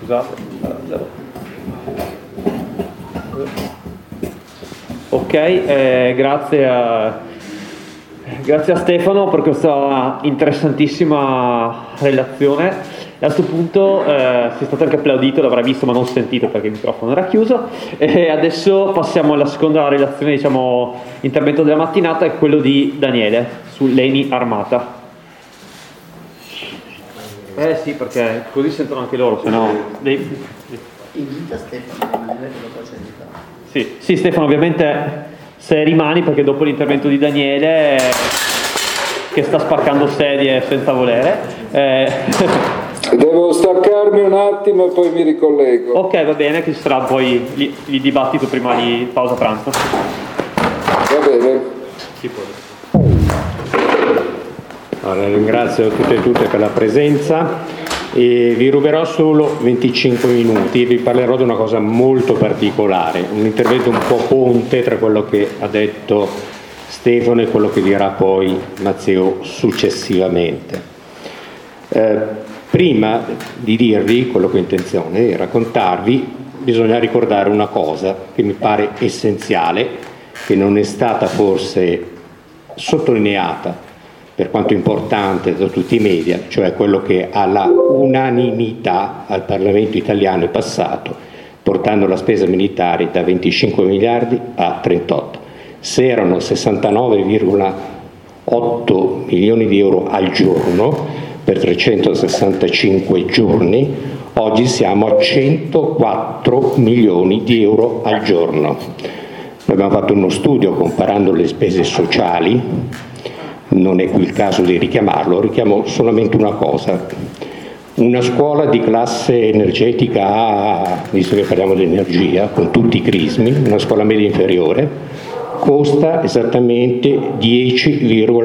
Scusate. Ok, grazie a Stefano per questa interessantissima relazione. A questo punto sei stato anche applaudito, l'avrei visto ma non sentito perché il microfono era chiuso. E adesso passiamo alla seconda relazione, diciamo, intervento della mattinata, è quello di Daniele sull'Eni Armata. Sì, perché così sentono anche loro, se no... Invita Stefano a rimanere che lo faccia. Sì, Stefano, ovviamente se rimani, perché dopo l'intervento di Daniele, che sta spaccando sedie senza volere... Devo staccarmi un attimo e poi mi ricollego. Ok, va bene, che ci sarà poi il dibattito prima di pausa pranzo. Va bene. Sì, poi. Allora, ringrazio tutte e tutte per la presenza e vi ruberò solo 25 minuti e vi parlerò di una cosa molto particolare, un intervento un po' ponte tra quello che ha detto Stefano e quello che dirà poi Matteo successivamente. Prima di dirvi quello che ho intenzione di raccontarvi, bisogna ricordare una cosa che mi pare essenziale, che non è stata forse sottolineata per quanto importante da tutti i media, cioè quello che alla unanimità al Parlamento italiano è passato, portando la spesa militare da 25 miliardi a 38. Se erano 69,8 milioni di euro al giorno, per 365 giorni, oggi siamo a 104 milioni di euro al giorno. Noi abbiamo fatto uno studio comparando le spese sociali, non è qui il caso di richiamarlo, richiamo solamente una cosa. Una scuola di classe energetica A, visto che parliamo di energia, con tutti i crismi, una scuola media inferiore, costa esattamente 10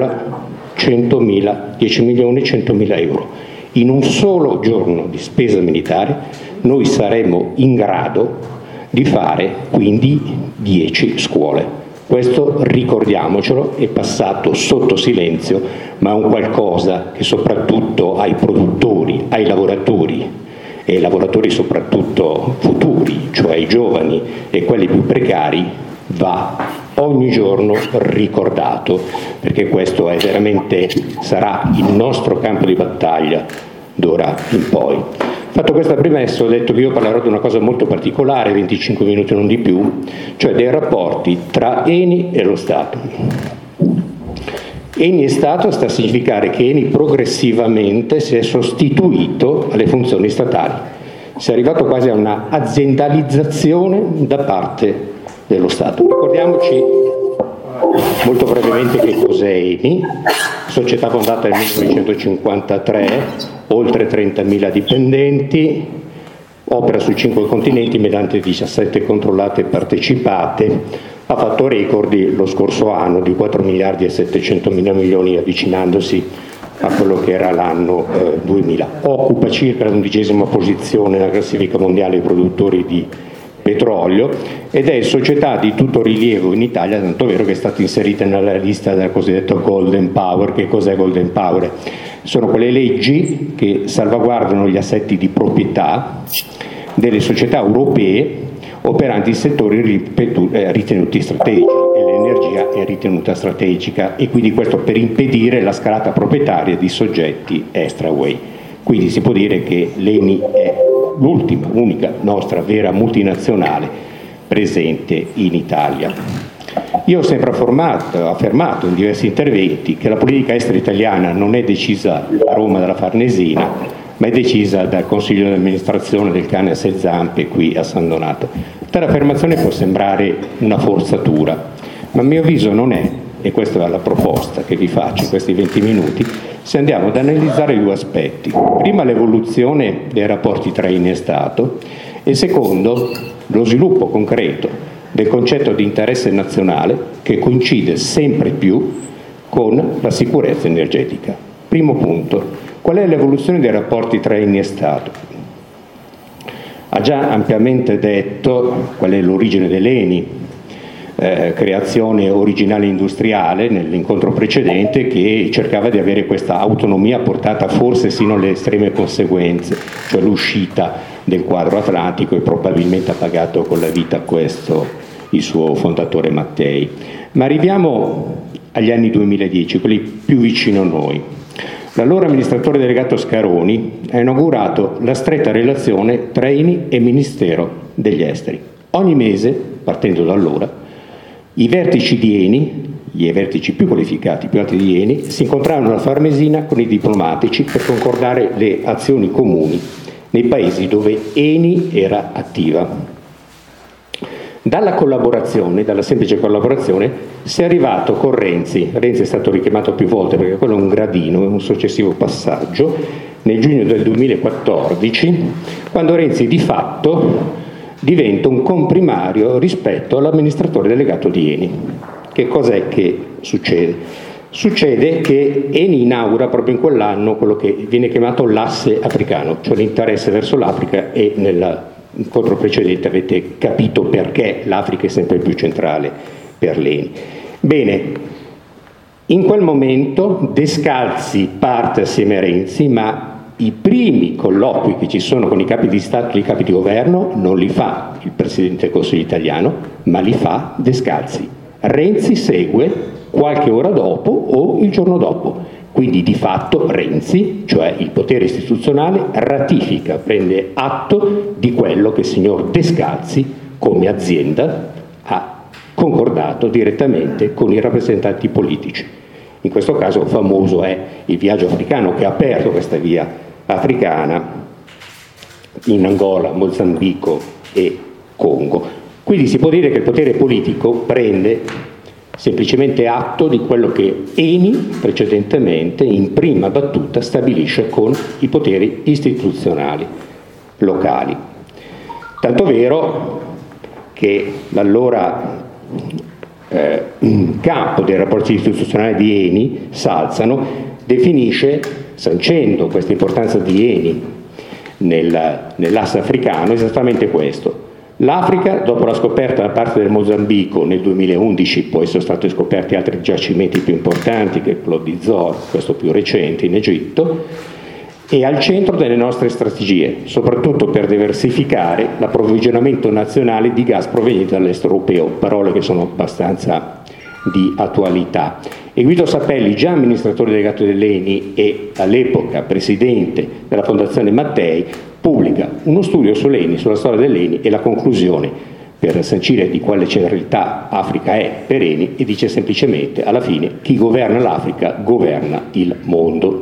milioni 100 mila euro. In un solo giorno di spesa militare noi saremmo in grado di fare quindi 10 scuole. Questo ricordiamocelo, è passato sotto silenzio, ma è un qualcosa che soprattutto ai produttori, ai lavoratori e ai lavoratori soprattutto futuri, cioè ai giovani e quelli più precari, va ogni giorno ricordato, perché questo è veramente, sarà il nostro campo di battaglia d'ora in poi. Fatto questa premessa, ho detto che io parlerò di una cosa molto particolare, 25 minuti non di più, cioè dei rapporti tra Eni e lo Stato. Eni e Stato sta a significare che Eni progressivamente si è sostituito alle funzioni statali, si è arrivato quasi a una aziendalizzazione da parte dello Stato. Ricordiamoci molto brevemente che cos'è Eni, società fondata nel 1953, oltre 30.000 dipendenti, opera su 5 continenti mediante 17 controllate e partecipate, ha fatto record lo scorso anno di 4 miliardi e 700 mila milioni, avvicinandosi a quello che era l'anno 2000. Occupa circa l'11ª posizione nella classifica mondiale dei produttori di petrolio ed è società di tutto rilievo in Italia, tanto vero che è stata inserita nella lista del cosiddetto Golden Power. Che cos'è Golden Power? Sono quelle leggi che salvaguardano gli assetti di proprietà delle società europee operanti in settori ritenuti strategici, e l'energia è ritenuta strategica, e quindi questo per impedire la scalata proprietaria di soggetti extraway. Quindi si può dire che l'Eni è l'ultima, unica nostra vera multinazionale presente in Italia. Io ho sempre affermato in diversi interventi che la politica estera italiana non è decisa a Roma dalla Farnesina, ma è decisa dal Consiglio di amministrazione del cane a sei zampe qui a San Donato. Tale affermazione può sembrare una forzatura, ma a mio avviso non è, e questa è la proposta che vi faccio in questi 20 minuti, se andiamo ad analizzare due aspetti. Prima l'evoluzione dei rapporti tra Eni e Stato e secondo lo sviluppo concreto del concetto di interesse nazionale che coincide sempre più con la sicurezza energetica. Primo punto, qual è l'evoluzione dei rapporti tra Eni e Stato? Ha già ampiamente detto qual è l'origine dell'Eni, creazione originale industriale nell'incontro precedente, che cercava di avere questa autonomia portata forse sino alle estreme conseguenze, cioè l'uscita del quadro atlantico e probabilmente ha pagato con la vita questo il suo fondatore Mattei. Ma arriviamo agli anni 2010, quelli più vicino a noi. L'allora amministratore delegato Scaroni ha inaugurato la stretta relazione tra ENI e Ministero degli Esteri. Ogni mese, partendo da allora, i vertici di ENI, i vertici più qualificati, più alti di ENI, si incontravano alla Farnesina con i diplomatici per concordare le azioni comuni nei paesi dove ENI era attiva. Dalla collaborazione, dalla semplice collaborazione, si è arrivato con Renzi. Renzi è stato richiamato più volte perché quello è un gradino, è un successivo passaggio, nel giugno del 2014, quando Renzi di fatto diventa un comprimario rispetto all'amministratore delegato di ENI. Che cos'è che succede? Succede che ENI inaugura proprio in quell'anno quello che viene chiamato l'asse africano, cioè l'interesse verso l'Africa, e nell'incontro precedente avete capito perché l'Africa è sempre più centrale per l'ENI. Bene, in quel momento Descalzi parte assieme a Renzi, ma i primi colloqui che ci sono con i capi di Stato e i capi di governo non li fa il Presidente del Consiglio italiano, ma li fa Descalzi. Renzi segue qualche ora dopo o il giorno dopo. Quindi di fatto Renzi, cioè il potere istituzionale, ratifica, prende atto di quello che il signor Descalzi come azienda ha concordato direttamente con i rappresentanti politici. In questo caso famoso è il viaggio africano che ha aperto questa via africana in Angola, Mozambico e Congo. Quindi si può dire che il potere politico prende semplicemente atto di quello che ENI precedentemente in prima battuta stabilisce con i poteri istituzionali locali. Tanto vero che l'allora capo dei rapporti istituzionali di ENI, Salzano, definisce, sancendo questa importanza di ENI nell'asse africano, esattamente questo. L'Africa, dopo la scoperta da parte del Mozambico nel 2011, poi sono stati scoperti altri giacimenti più importanti, che quello di Zohr, questo più recente in Egitto, è al centro delle nostre strategie, soprattutto per diversificare l'approvvigionamento nazionale di gas proveniente dall'est europeo, parole che sono abbastanza di attualità. E Guido Sapelli, già amministratore delegato dell'ENI e all'epoca presidente della Fondazione Mattei, pubblica uno studio sull'ENI, sulla storia dell'ENI, e la conclusione per sancire di quale centralità Africa è per ENI, e dice semplicemente alla fine: chi governa l'Africa governa il mondo.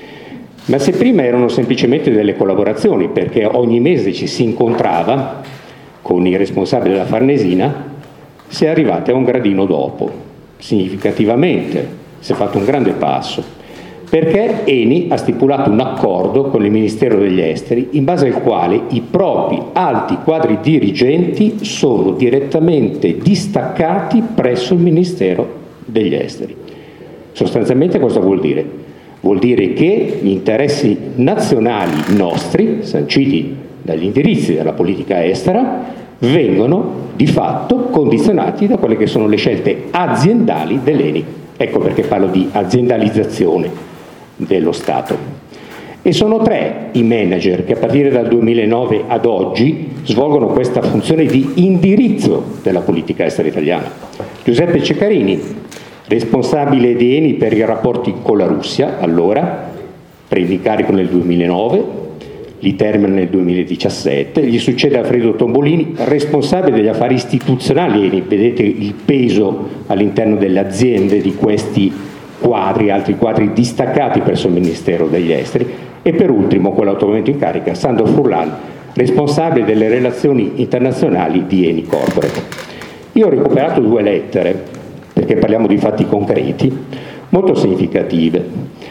Ma se prima erano semplicemente delle collaborazioni, perché ogni mese ci si incontrava con i responsabili della Farnesina, si è arrivati a un gradino dopo. Significativamente si è fatto un grande passo, perché ENI ha stipulato un accordo con il Ministero degli Esteri in base al quale i propri alti quadri dirigenti sono direttamente distaccati presso il Ministero degli Esteri. Sostanzialmente cosa vuol dire? Vuol dire che gli interessi nazionali nostri, sanciti dagli indirizzi della politica estera, vengono di fatto condizionati da quelle che sono le scelte aziendali dell'ENI. Ecco perché parlo di aziendalizzazione dello Stato. E sono 3 i manager che a partire dal 2009 ad oggi svolgono questa funzione di indirizzo della politica estera italiana. Giuseppe Ceccarini, responsabile di ENI per i rapporti con la Russia, allora, prende incarico nel 2009, li termina nel 2017, gli succede Alfredo Tombolini, responsabile degli affari istituzionali ENI, vedete il peso all'interno delle aziende di questi quadri, altri quadri distaccati presso il Ministero degli Esteri, e per ultimo, quello attualmente in carica, Sandro Furlan, responsabile delle relazioni internazionali di ENI Corporate. Io ho recuperato 2 lettere, perché parliamo di fatti concreti, molto significative.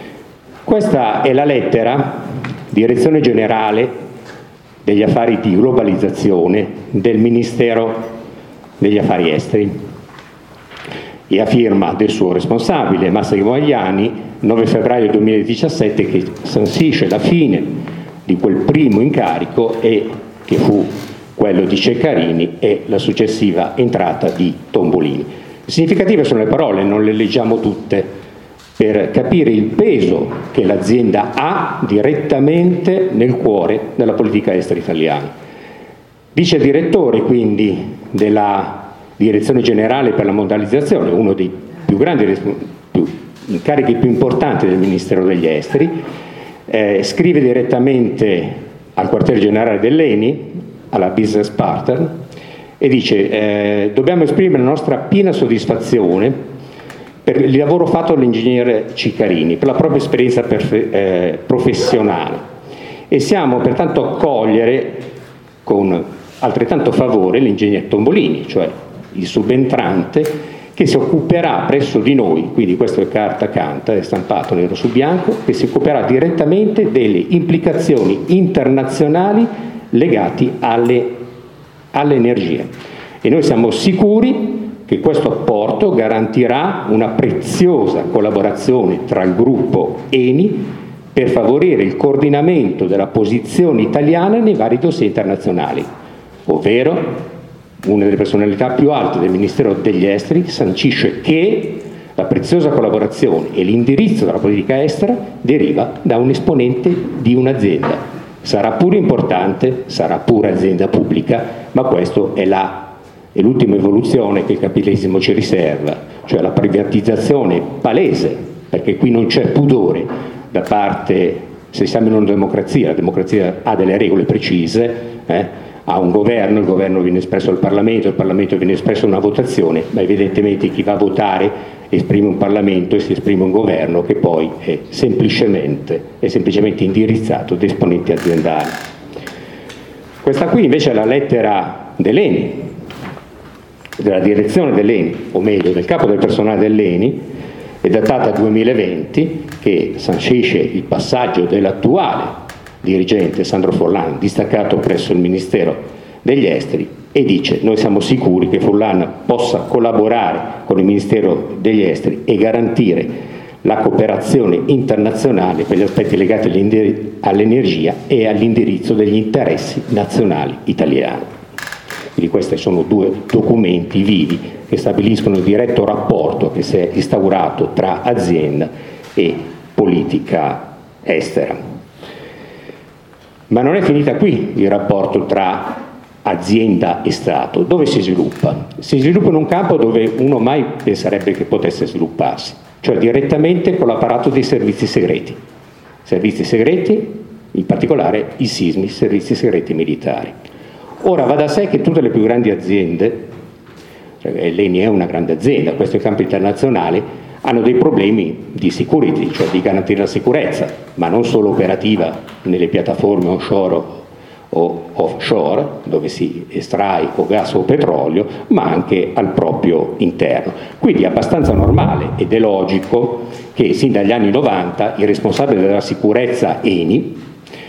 Questa è la lettera Direzione Generale degli Affari di Globalizzazione del Ministero degli Affari Esteri, e a firma del suo responsabile Massimo Agliani, 9 febbraio 2017, che sancisce la fine di quel primo incarico, e che fu quello di Ceccarini, e la successiva entrata di Tombolini. Significative sono le parole, non le leggiamo tutte, per capire il peso che l'azienda ha direttamente nel cuore della politica estera italiana. Vice direttore quindi della Direzione Generale per la Mondializzazione, uno dei più grandi incarichi più importanti del Ministero degli Esteri, scrive direttamente al quartier generale dell'ENI, alla business partner, e dice dobbiamo esprimere la nostra piena soddisfazione per il lavoro fatto dall'ingegnere Ciccarini, per la propria esperienza professionale, e siamo pertanto a accogliere con altrettanto favore l'ingegner Tombolini, cioè il subentrante, che si occuperà presso di noi, quindi questo è carta canta, è stampato nero su bianco, che si occuperà direttamente delle implicazioni internazionali legate alle energie. E noi siamo sicuri che questo apporto garantirà una preziosa collaborazione tra il gruppo ENI per favorire il coordinamento della posizione italiana nei vari dossier internazionali, ovvero una delle personalità più alte del Ministero degli Esteri sancisce che la preziosa collaborazione e l'indirizzo della politica estera deriva da un esponente di un'azienda. Sarà pure importante, sarà pure azienda pubblica, ma questo è l'ultima evoluzione che il capitalismo ci riserva, cioè la privatizzazione palese, perché qui non c'è pudore da parte, se siamo in una democrazia, la democrazia ha delle regole precise, ha un governo, il governo viene espresso al Parlamento, il Parlamento viene espresso in una votazione, ma evidentemente chi va a votare esprime un Parlamento e si esprime un governo che poi è semplicemente indirizzato da esponenti aziendali. Questa qui invece è la lettera dell'ENI, della direzione dell'ENI, o meglio del capo del personale dell'ENI, è datata 2020, che sancisce il passaggio dell'attuale dirigente Sandro Furlan, distaccato presso il Ministero degli Esteri, e dice: noi siamo sicuri che Furlan possa collaborare con il Ministero degli Esteri e garantire la cooperazione internazionale per gli aspetti legati all'energia e all'indirizzo degli interessi nazionali italiani. Quindi questi sono due documenti vivi che stabiliscono il diretto rapporto che si è instaurato tra azienda e politica estera. Ma non è finita qui il rapporto tra azienda e Stato. Dove si sviluppa? Si sviluppa in un campo dove uno mai penserebbe che potesse svilupparsi, cioè direttamente con l'apparato dei servizi segreti. Servizi segreti, in particolare i SISMI, servizi segreti militari. Ora va da sé che tutte le più grandi aziende, cioè l'ENI è una grande azienda, questo in campo internazionale, hanno dei problemi di security, cioè di garantire la sicurezza, ma non solo operativa nelle piattaforme onshore o offshore, dove si estrae o gas o petrolio, ma anche al proprio interno. Quindi è abbastanza normale ed è logico che sin dagli anni 90 il responsabile della sicurezza ENI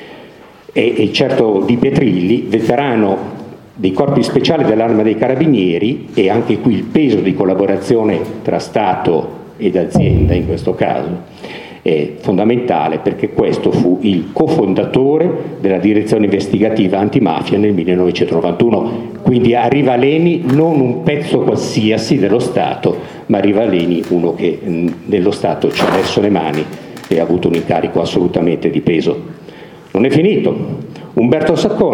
e certo Di Petrilli, veterano dei corpi speciali dell'Arma dei Carabinieri, e anche qui il peso di collaborazione tra Stato ed azienda in questo caso è fondamentale, perché questo fu il cofondatore della direzione investigativa antimafia nel 1991. Quindi arriva l'ENI non un pezzo qualsiasi dello Stato, ma arriva l'ENI uno che nello Stato ci ha messo le mani e ha avuto un incarico assolutamente di peso. Non è finito. Umberto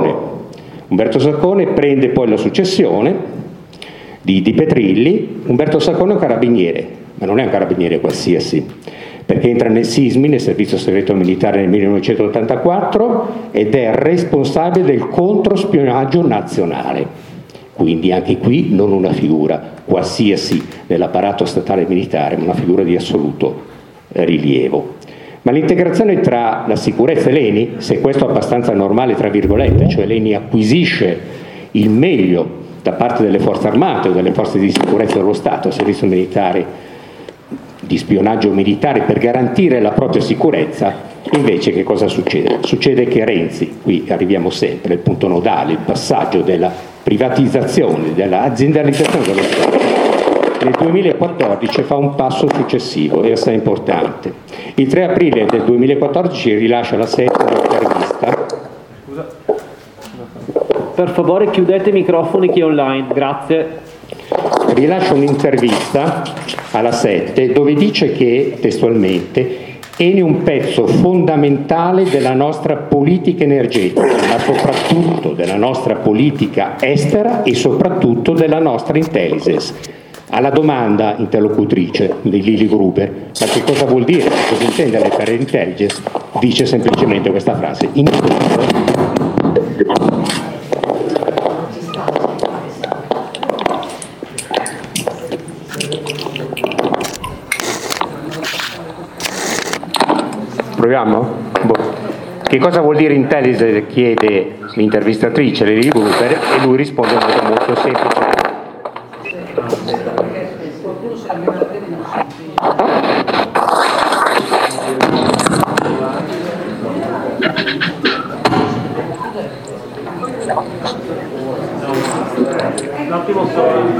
Saccone prende poi la successione di Petrilli. Umberto Saccone è un carabiniere, ma non è un carabiniere qualsiasi, perché entra nel SISMI, nel Servizio Segreto Militare, nel 1984 ed è responsabile del controspionaggio nazionale. Quindi anche qui non una figura qualsiasi nell'apparato statale militare, ma una figura di assoluto rilievo. Ma l'integrazione tra la sicurezza e l'ENI, se questo è abbastanza normale tra virgolette, cioè l'ENI acquisisce il meglio da parte delle forze armate o delle forze di sicurezza dello Stato, il servizio militare di spionaggio militare per garantire la propria sicurezza, invece che cosa succede? Succede che Renzi, qui arriviamo sempre, il punto nodale, il passaggio della privatizzazione, della aziendalizzazione dello Stato, nel 2014 fa un passo successivo e assai importante. Il 3 aprile del 2014 rilascia la settima intervista. Per favore chiudete i microfoni chi è online, grazie. Rilascia un'intervista alla 7, dove dice che, testualmente, Eni è un pezzo fondamentale della nostra politica energetica, ma soprattutto della nostra politica estera e soprattutto della nostra intelligence. Alla domanda interlocutrice di Lily Gruber, ma che cosa vuol dire, cosa intende lei per intelligence, dice semplicemente questa frase: proviamo? Che cosa vuol dire intelligence? Chiede l'intervistatrice Lily Gruber e lui risponde in modo molto semplice. Un attimo solo.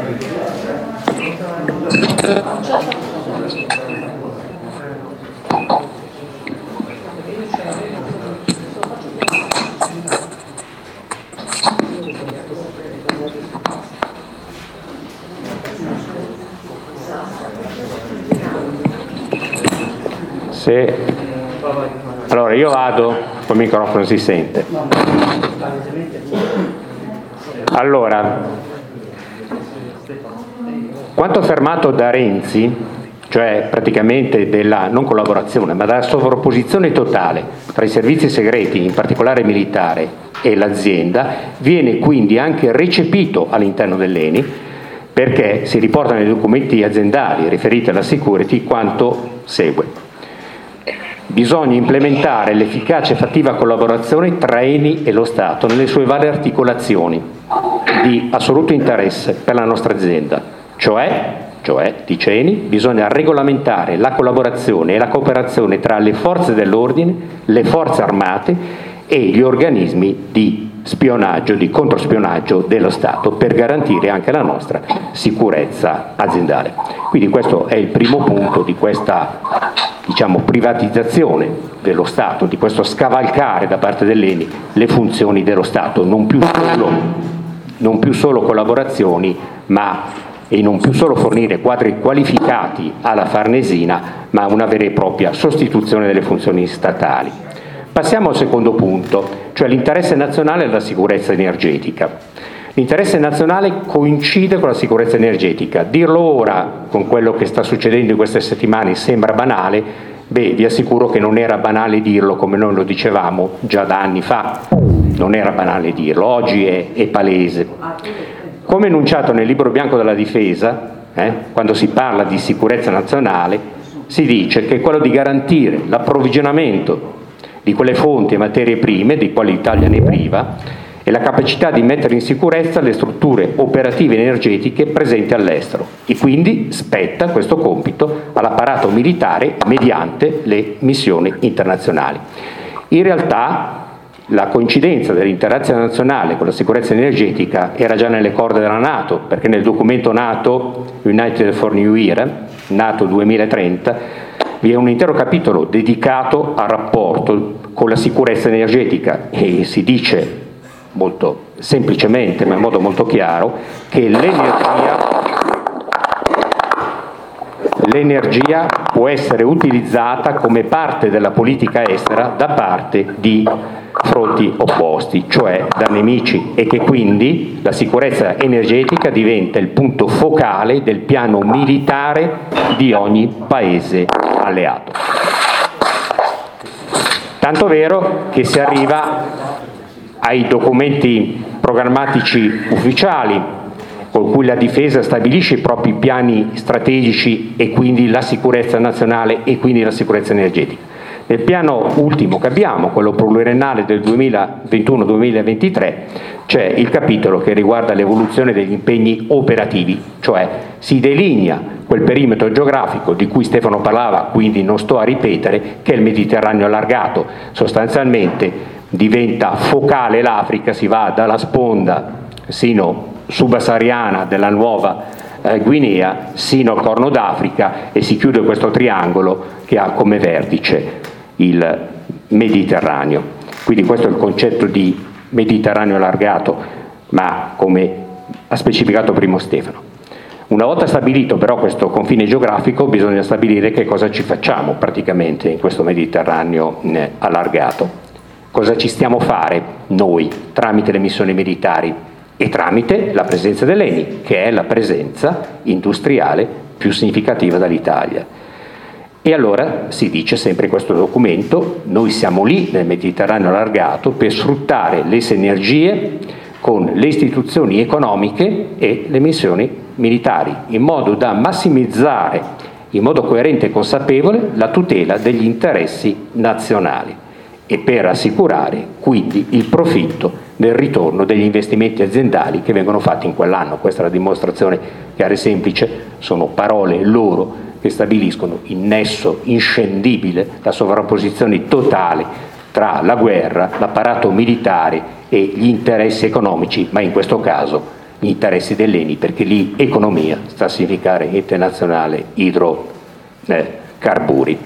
Allora io vado, col microfono si sente. Allora, quanto affermato da Renzi, cioè praticamente della non collaborazione, ma della sovrapposizione totale tra i servizi segreti, in particolare militare, e l'azienda, viene quindi anche recepito all'interno dell'Eni, perché si riporta nei documenti aziendali riferiti alla security quanto segue. Bisogna implementare l'efficace e fattiva collaborazione tra Eni e lo Stato nelle sue varie articolazioni di assoluto interesse per la nostra azienda, cioè, dice Eni, bisogna regolamentare la collaborazione e la cooperazione tra le forze dell'ordine, le forze armate e gli organismi di spionaggio, di controspionaggio dello Stato, per garantire anche la nostra sicurezza aziendale. Quindi questo è il primo punto di questa, diciamo, privatizzazione dello Stato, di questo scavalcare da parte dell'Eni le funzioni dello Stato, non più solo collaborazioni, e non più solo fornire quadri qualificati alla Farnesina, ma una vera e propria sostituzione delle funzioni statali. Passiamo al secondo punto, cioè l'interesse nazionale e la sicurezza energetica. L'interesse nazionale coincide con la sicurezza energetica. Dirlo ora, con quello che sta succedendo in queste settimane, sembra banale. Vi assicuro che non era banale dirlo, come noi lo dicevamo già da anni fa. Non era banale dirlo, oggi è palese. Come enunciato nel Libro Bianco della Difesa, quando si parla di sicurezza nazionale, si dice che è quello di garantire l'approvvigionamento di quelle fonti e materie prime di quali l'Italia ne è priva e la capacità di mettere in sicurezza le strutture operative energetiche presenti all'estero, e quindi spetta questo compito all'apparato militare mediante le missioni internazionali. In realtà la coincidenza dell'interesse nazionale con la sicurezza energetica era già nelle corde della NATO, perché nel documento NATO United for New Era, NATO 2030, vi è un intero capitolo dedicato al rapporto con la sicurezza energetica e si dice molto semplicemente, ma in modo molto chiaro, che l'energia può essere utilizzata come parte della politica estera da parte di fronti opposti, cioè da nemici, e che quindi la sicurezza energetica diventa il punto focale del piano militare di ogni paese alleato. Tanto vero che si arriva ai documenti programmatici ufficiali con cui la difesa stabilisce i propri piani strategici e quindi la sicurezza nazionale e quindi la sicurezza energetica. Nel piano ultimo che abbiamo, quello pluriennale del 2021-2023, c'è il capitolo che riguarda l'evoluzione degli impegni operativi, cioè si delinea quel perimetro geografico di cui Stefano parlava, quindi non sto a ripetere, che è il Mediterraneo allargato. Sostanzialmente diventa focale l'Africa, si va dalla sponda subsahariana della nuova Guinea sino al Corno d'Africa e si chiude questo triangolo che ha come vertice il Mediterraneo. Quindi questo è il concetto di Mediterraneo allargato, ma come ha specificato prima Stefano. Una volta stabilito però questo confine geografico, bisogna stabilire che cosa ci facciamo praticamente in questo Mediterraneo allargato. Cosa ci stiamo a fare noi tramite le missioni militari e tramite la presenza dell'ENI, che è la presenza industriale più significativa dall'Italia. E allora si dice sempre in questo documento: noi siamo lì nel Mediterraneo allargato per sfruttare le sinergie con le istituzioni economiche e le missioni militari, in modo da massimizzare in modo coerente e consapevole la tutela degli interessi nazionali e per assicurare quindi il profitto del ritorno degli investimenti aziendali che vengono fatti in quell'anno. Questa è la dimostrazione chiara e semplice, sono parole loro che stabiliscono il nesso inscendibile, la sovrapposizione totale tra la guerra, l'apparato militare e gli interessi economici, ma in questo caso gli interessi dell'ENI, perché lì economia sta a significare internazionale idrocarburi.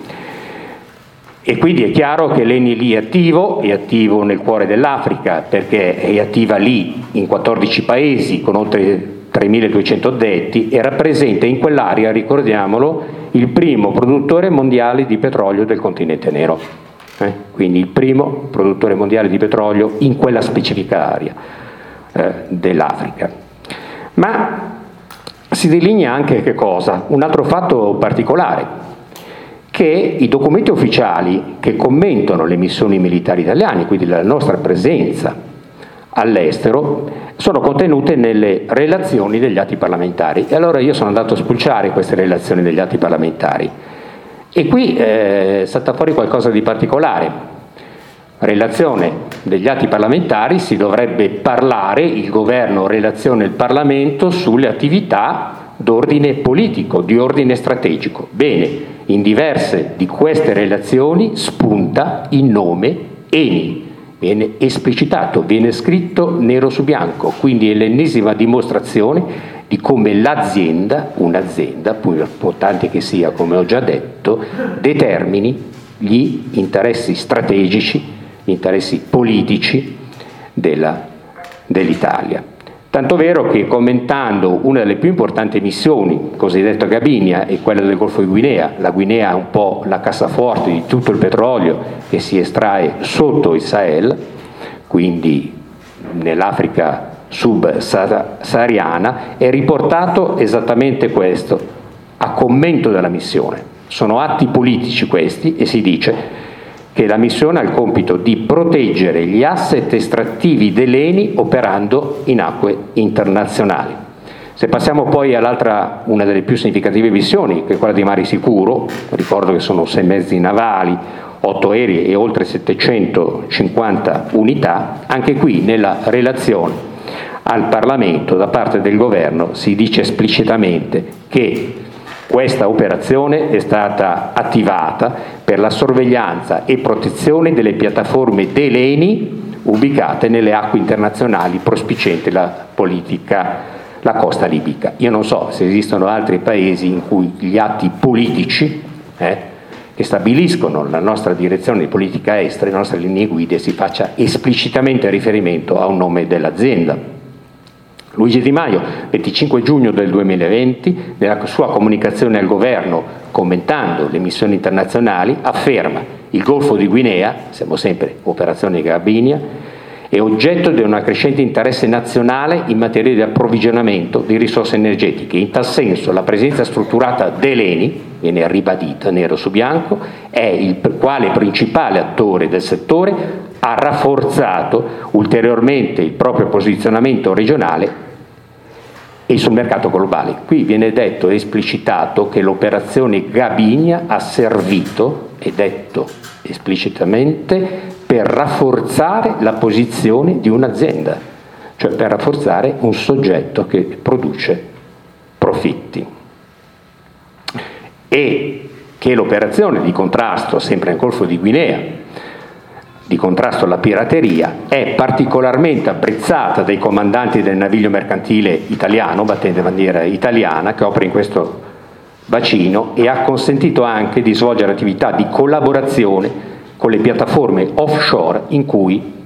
E quindi è chiaro che l'ENI lì è attivo nel cuore dell'Africa, perché è attiva lì in 14 paesi con oltre 3.200 addetti e rappresenta in quell'area, ricordiamolo, il primo produttore mondiale di petrolio del continente nero. Quindi il primo produttore mondiale di petrolio in quella specifica area dell'Africa. Ma si delinea anche che cosa? Un altro fatto particolare, che i documenti ufficiali che commentano le missioni militari italiane, quindi la nostra presenza all'estero, sono contenute nelle relazioni degli atti parlamentari. E allora io sono andato a spulciare queste relazioni degli atti parlamentari e qui è stata fuori qualcosa di particolare. Relazione degli atti parlamentari, si dovrebbe parlare, il governo relaziona il Parlamento sulle attività d'ordine politico, di ordine strategico. Bene, in diverse di queste relazioni spunta il nome ENI, viene esplicitato, viene scritto nero su bianco, quindi è l'ennesima dimostrazione di come l'azienda, un'azienda, pur importante che sia, come ho già detto, determini gli interessi strategici, gli interessi politici dell'Italia. Tanto vero che, commentando una delle più importanti missioni, cosiddetta Gabinia, e quella del Golfo di Guinea, la Guinea è un po' la cassaforte di tutto il petrolio che si estrae sotto il Sahel, quindi nell'Africa subsahariana, è riportato esattamente questo, a commento della missione. Sono atti politici questi e si dice che la missione ha il compito di proteggere gli asset estrattivi dell'ENI operando in acque internazionali. Se passiamo poi all'altra, una delle più significative missioni, che è quella di Mare Sicuro, ricordo che sono 6 mezzi navali, 8 aerei e oltre 750 unità, anche qui nella relazione al Parlamento da parte del governo si dice esplicitamente che questa operazione è stata attivata per la sorveglianza e protezione delle piattaforme dell'ENI ubicate nelle acque internazionali prospicienti la costa libica. Io non so se esistono altri paesi in cui gli atti politici che stabiliscono la nostra direzione di politica estera, le nostre linee guida, si faccia esplicitamente riferimento a un nome dell'azienda. Luigi Di Maio, 25 giugno del 2020, nella sua comunicazione al governo, commentando le missioni internazionali, afferma: il Golfo di Guinea, siamo sempre operazione Gabinia, è oggetto di un crescente interesse nazionale in materia di approvvigionamento di risorse energetiche. In tal senso la presenza strutturata dell'ENI, viene ribadita nero su bianco, è il quale principale attore del settore ha rafforzato ulteriormente il proprio posizionamento regionale e sul mercato globale. Qui viene detto e esplicitato che l'operazione Gabinia ha servito, è detto esplicitamente, per rafforzare la posizione di un'azienda, cioè per rafforzare un soggetto che produce profitti. E che l'operazione di contrasto, sempre nel Golfo di Guinea, di contrasto alla pirateria, è particolarmente apprezzata dai comandanti del naviglio mercantile italiano, battente bandiera italiana, che opera in questo bacino, e ha consentito anche di svolgere attività di collaborazione con le piattaforme offshore in cui